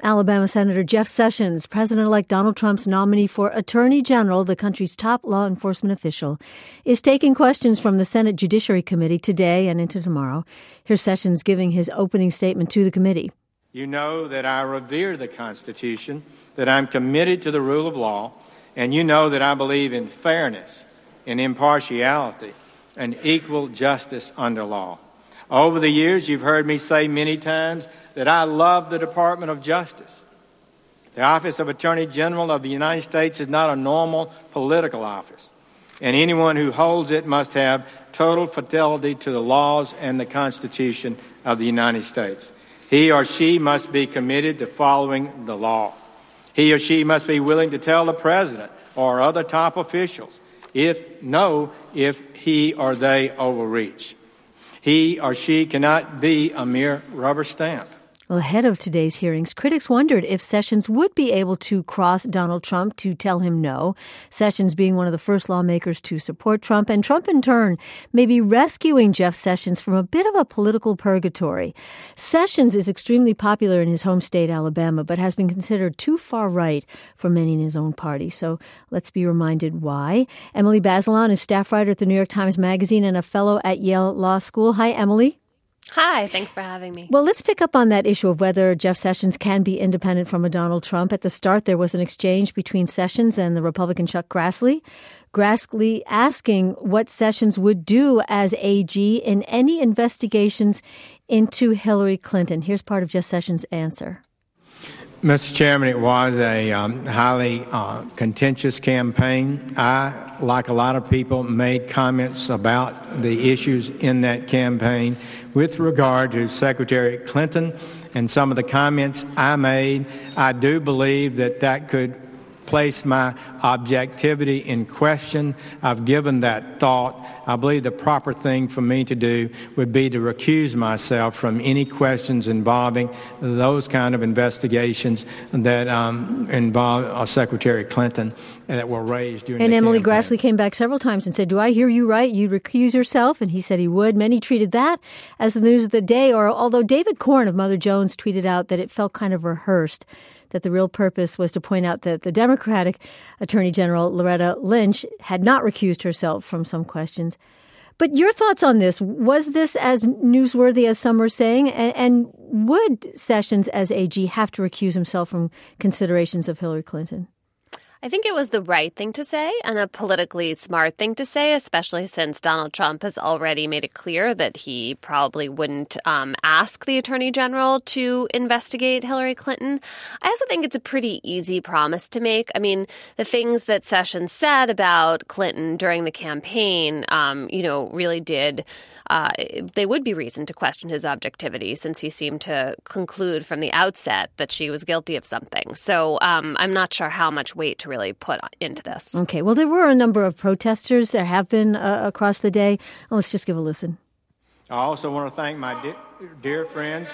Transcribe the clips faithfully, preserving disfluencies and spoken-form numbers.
Alabama Senator Jeff Sessions, President-elect Donald Trump's nominee for Attorney General, the country's top law enforcement official, is taking questions from the Senate Judiciary Committee today and into tomorrow. Here's Sessions giving his opening statement to the committee. You know that I revere the Constitution, that I'm committed to the rule of law, and you know that I believe in fairness, in impartiality, and equal justice under law. Over the years, you've heard me say many times that I love the Department of Justice. The office of Attorney General of the United States is not a normal political office, and anyone who holds it must have total fidelity to the laws and the Constitution of the United States. He or she must be committed to following the law. He or she must be willing to tell the president or other top officials if no, if he or they overreach. He or she cannot be a mere rubber stamp. Well, ahead of today's hearings, critics wondered if Sessions would be able to cross Donald Trump to tell him no, Sessions being one of the first lawmakers to support Trump, and Trump in turn may be rescuing Jeff Sessions from a bit of a political purgatory. Sessions is extremely popular in his home state, Alabama, but has been considered too far right for many in his own party. So let's be reminded why. Emily Bazelon is staff writer at the New York Times Magazine and a fellow at Yale Law School. Hi, Emily. Hi, thanks for having me. Well, let's pick up on that issue of whether Jeff Sessions can be independent from a Donald Trump. At the start, there was an exchange between Sessions and the Republican Chuck Grassley. Grassley asking what Sessions would do as A G in any investigations into Hillary Clinton. Here's part of Jeff Sessions' answer. Mister Chairman, it was a um, highly uh, contentious campaign. I, like a lot of people, made comments about the issues in that campaign with regard to Secretary Clinton and some of the comments I made. I do believe that that could place my objectivity in question. I've given that thought. I believe the proper thing for me to do would be to recuse myself from any questions involving those kind of investigations that um, involve uh, Secretary Clinton that were raised during and the Emily campaign. Grassley came back several times and said, do I hear you right? You'd recuse yourself? And he said he would. Many treated that as the news of the day, or although David Corn of Mother Jones tweeted out that it felt kind of rehearsed, that the real purpose was to point out that the Democratic Attorney General Loretta Lynch had not recused herself from some questions. But your thoughts on this, was this as newsworthy as some are saying? And, and would Sessions as A G have to recuse himself from considerations of Hillary Clinton? I think it was the right thing to say and a politically smart thing to say, especially since Donald Trump has already made it clear that he probably wouldn't um, ask the attorney general to investigate Hillary Clinton. I also think it's a pretty easy promise to make. I mean, the things that Sessions said about Clinton during the campaign, um, you know, really did Uh, they would be reason to question his objectivity, since he seemed to conclude from the outset that she was guilty of something. So um, I'm not sure how much weight to really put into this. Okay. Well, there were a number of protesters. There have been uh, across the day. Well, let's just give a listen. I also want to thank my de- dear friends.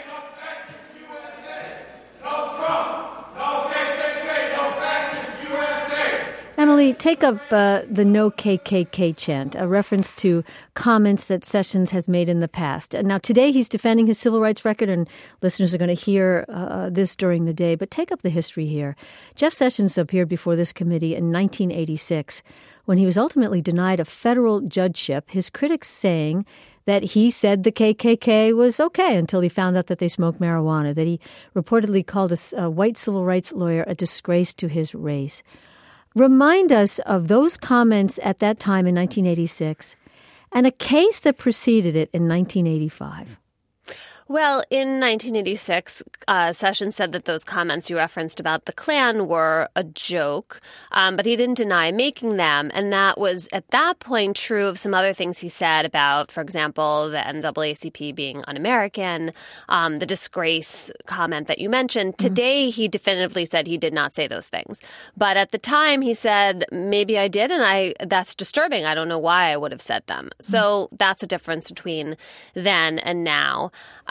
Emily, take up uh, the no K K K chant, a reference to comments that Sessions has made in the past. And now today he's defending his civil rights record, and listeners are going to hear uh, this during the day. But take up the history here. Jeff Sessions appeared before this committee in nineteen eighty-six when he was ultimately denied a federal judgeship, his critics saying that he said the K K K was okay until he found out that they smoked marijuana, that he reportedly called a, a white civil rights lawyer a disgrace to his race. Remind us of those comments at that time in nineteen eighty-six and a case that preceded it in nineteen eighty-five. Well, in nineteen eighty-six, uh, Sessions said that those comments you referenced about the Klan were a joke, um, but he didn't deny making them. And that was, at that point, true of some other things he said about, for example, the N double A C P being un-American, um, the disgrace comment that you mentioned. Mm-hmm. Today, he definitively said he did not say those things. But at the time, he said, maybe I did, and I that's disturbing. I don't know why I would have said them. Mm-hmm. So that's a difference between then and now. Um,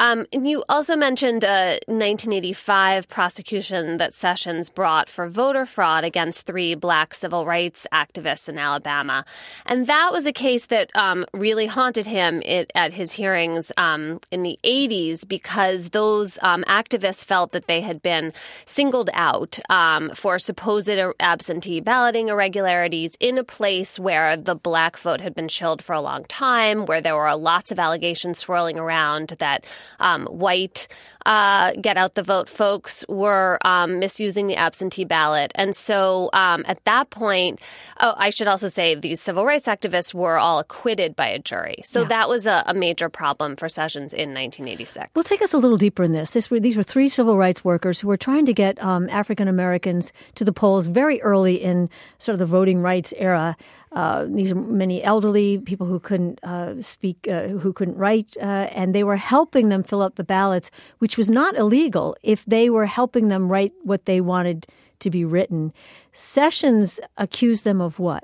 Um, and you also mentioned a nineteen eighty-five prosecution that Sessions brought for voter fraud against three black civil rights activists in Alabama. And that was a case that um, really haunted him it, at his hearings um, in the eighties because those um, activists felt that they had been singled out um, for supposed absentee balloting irregularities in a place where the black vote had been chilled for a long time, where there were lots of allegations swirling around that um, white uh, get out the vote folks were um, misusing the absentee ballot. And so um, at that point, oh, I should also say these civil rights activists were all acquitted by a jury. So yeah. that was a, a major problem for Sessions in nineteen eighty-six. Well, take us a little deeper in this. this were, these were three civil rights workers who were trying to get um, African Americans to the polls very early in sort of the voting rights era. Uh, these are many elderly people who couldn't uh, speak, uh, who couldn't write, uh, and they were helping them fill up the ballots, which was not illegal if they were helping them write what they wanted to be written. Sessions accused them of what?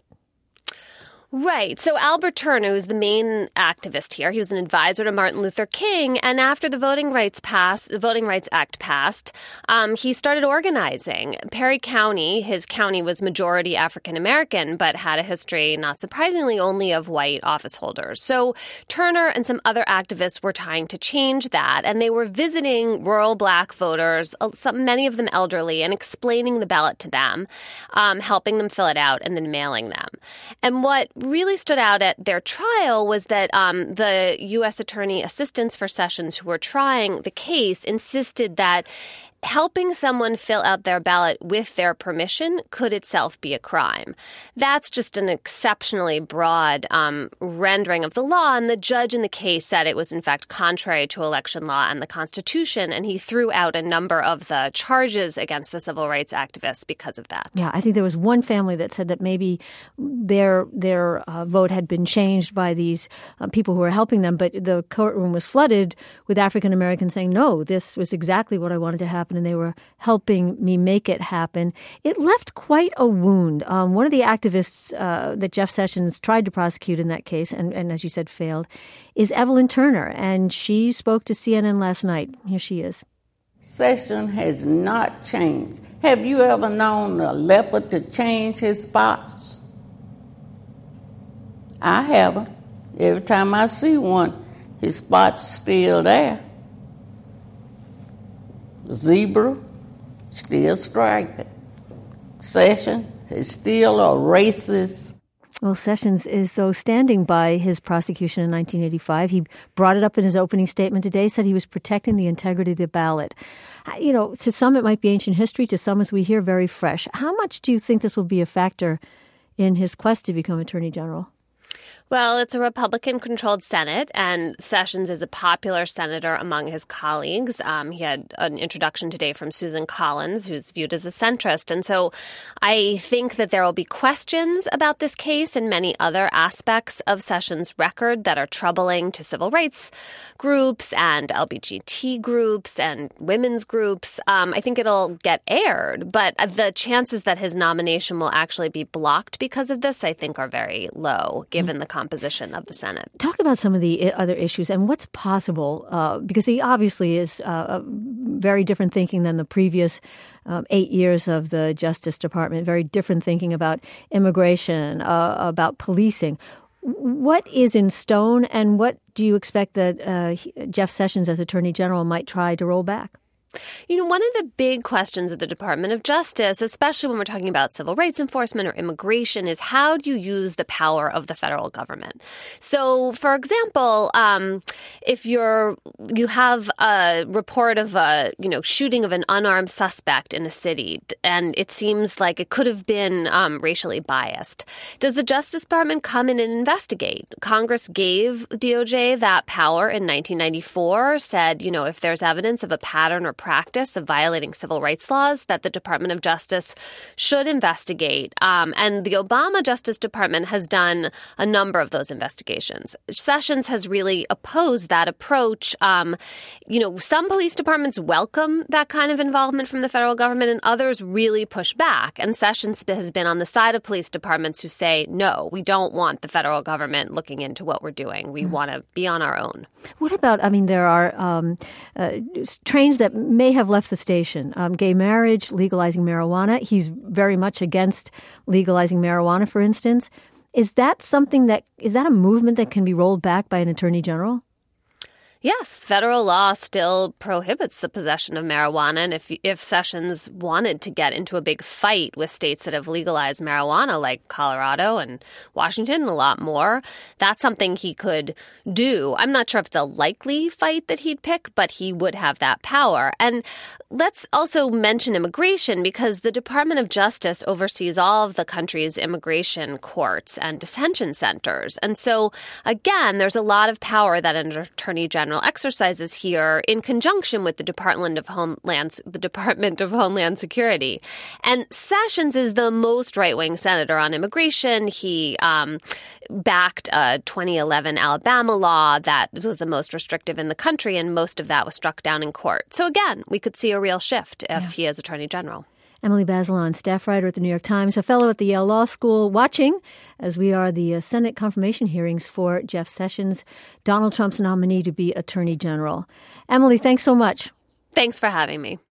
Right. So Albert Turner, who's the main activist here, he was an advisor to Martin Luther King. And after the Voting Rights passed, the Voting Rights Act passed, um, he started organizing. Perry County, his county was majority African American, but had a history, not surprisingly, only of white office holders. So Turner and some other activists were trying to change that. And they were visiting rural black voters, some, many of them elderly, and explaining the ballot to them, um, helping them fill it out, and then mailing them. And what really stood out at their trial was that um, the U S attorney assistants for Sessions who were trying the case insisted that helping someone fill out their ballot with their permission could itself be a crime. That's just an exceptionally broad um, rendering of the law, and the judge in the case said it was, in fact, contrary to election law and the Constitution, and he threw out a number of the charges against the civil rights activists because of that. Yeah, I think there was one family that said that maybe their their uh, vote had been changed by these uh, people who were helping them, but the courtroom was flooded with African Americans saying, no, this was exactly what I wanted to happen, and they were helping me make it happen. It left quite a wound. Um, one of the activists uh, that Jeff Sessions tried to prosecute in that case, and, and as you said, failed, is Evelyn Turner, and she spoke to C N N last night. Here she is. Sessions has not changed. Have you ever known a leopard to change his spots? I haven't. Every time I see one, his spot's still there. Zebra, still striped. Sessions is still a racist. Well, Sessions is, though, standing by his prosecution in nineteen eighty-five. He brought it up in his opening statement today, said he was protecting the integrity of the ballot. You know, to some it might be ancient history, to some, as we hear, very fresh. How much do you think this will be a factor in his quest to become Attorney General? Well, it's a Republican-controlled Senate, and Sessions is a popular senator among his colleagues. Um, he had an introduction today from Susan Collins, who's viewed as a centrist. And so I think that there will be questions about this case and many other aspects of Sessions' record that are troubling to civil rights groups and L G B T groups and women's groups. Um, I think it'll get aired, but the chances that his nomination will actually be blocked because of this, I think, are very low, given mm. the composition of the Senate. Talk about some of the other issues and what's possible, uh, because he obviously is uh, very different thinking than the previous um, eight years of the Justice Department, very different thinking about immigration, uh, about policing. What is in stone, and what do you expect that uh, Jeff Sessions as Attorney General might try to roll back? You know, one of the big questions at the Department of Justice, especially when we're talking about civil rights enforcement or immigration, is how do you use the power of the federal government? So, for example, um, if you're you have a report of a you know shooting of an unarmed suspect in a city, and it seems like it could have been um, racially biased, does the Justice Department come in and investigate? Congress gave D O J that power in nineteen ninety-four. Said, you know, if there's evidence of a pattern or practice of violating civil rights laws that the Department of Justice should investigate. Um, and the Obama Justice Department has done a number of those investigations. Sessions has really opposed that approach. Um, you know, some police departments welcome that kind of involvement from the federal government, and others really push back. And Sessions has been on the side of police departments who say, no, we don't want the federal government looking into what we're doing. We mm. want to be on our own. What about, I mean, there are um, uh, trains that may have left the station. Um, gay marriage, legalizing marijuana. He's very much against legalizing marijuana, for instance. Is that something that, is that a movement that can be rolled back by an attorney general? Yes, federal law still prohibits the possession of marijuana. And if if Sessions wanted to get into a big fight with states that have legalized marijuana, like Colorado and Washington and a lot more, that's something he could do. I'm not sure if it's a likely fight that he'd pick, but he would have that power. And let's also mention immigration, because the Department of Justice oversees all of the country's immigration courts and detention centers. And so, again, there's a lot of power that an attorney general exercises here in conjunction with the Department of Homeland, the Department of Homeland Security. And Sessions is the most right-wing senator on immigration. He um, backed a twenty eleven Alabama law that was the most restrictive in the country, and most of that was struck down in court. So again, we could see a real shift if yeah. he is attorney general. Emily Bazelon, staff writer at the New York Times, a fellow at the Yale Law School, watching as we are the uh, Senate confirmation hearings for Jeff Sessions, Donald Trump's nominee to be Attorney General. Emily, thanks so much. Thanks for having me.